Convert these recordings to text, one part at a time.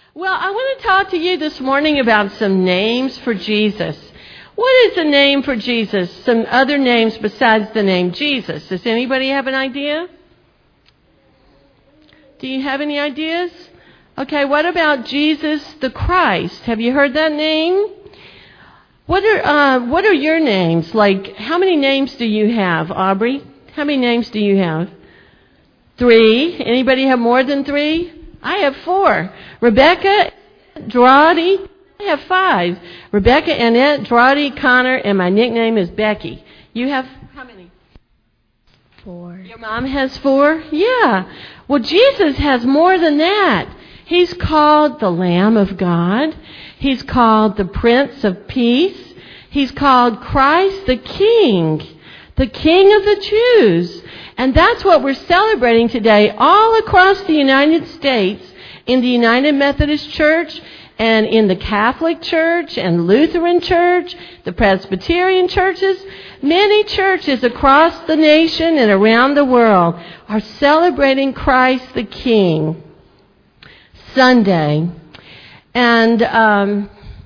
Well, I want to talk to you this morning about some names for Jesus. What is a name for Jesus? Some other names besides the name Jesus. Does anybody have an idea? Do you have any ideas? Okay, what about Jesus the Christ? Have you heard that name? What are your names? Like, how many names do you have, Aubrey? How many names do you have? 3. Anybody have more than 3? I have 4. Rebecca, Drawdy, I have 5. Rebecca, Annette, Drawdy, Connor, and my nickname is Becky. You have how many? 4. Your mom has 4? Yeah. Well, Jesus has more than that. He's called the Lamb of God. He's called the Prince of Peace. He's called Christ the King of the Jews. And that's what we're celebrating today all across the United States, in the United Methodist Church and in the Catholic Church and Lutheran Church, the Presbyterian churches. Many churches across the nation and around the world are celebrating Christ the King Sunday. And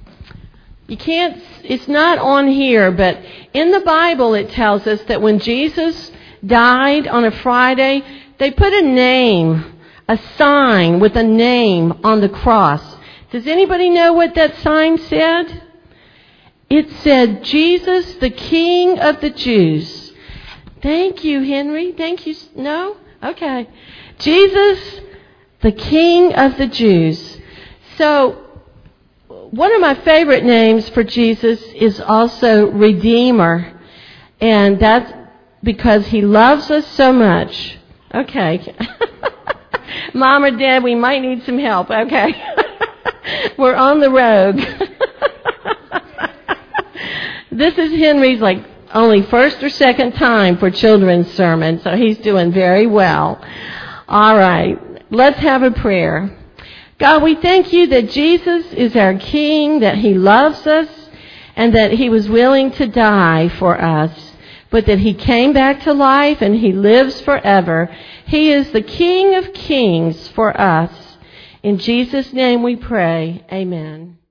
it's not on here, but in the Bible it tells us that when Jesus died on a Friday, they put a name, a sign with a name on the cross. Does anybody know what that sign said? It said, Jesus, the King of the Jews. Thank you, Henry. Thank you. No? Okay. Jesus, the King of the Jews. So, one of my favorite names for Jesus is also Redeemer. And that's because he loves us so much. Okay. Mom or Dad, we might need some help. Okay. We're on the road. This is Henry's only first or second time for children's sermon, so he's doing very well. All right. Let's have a prayer. God, we thank you that Jesus is our King, that he loves us, and that he was willing to die for us, but that he came back to life and he lives forever. He is the King of Kings for us. In Jesus' name we pray. Amen.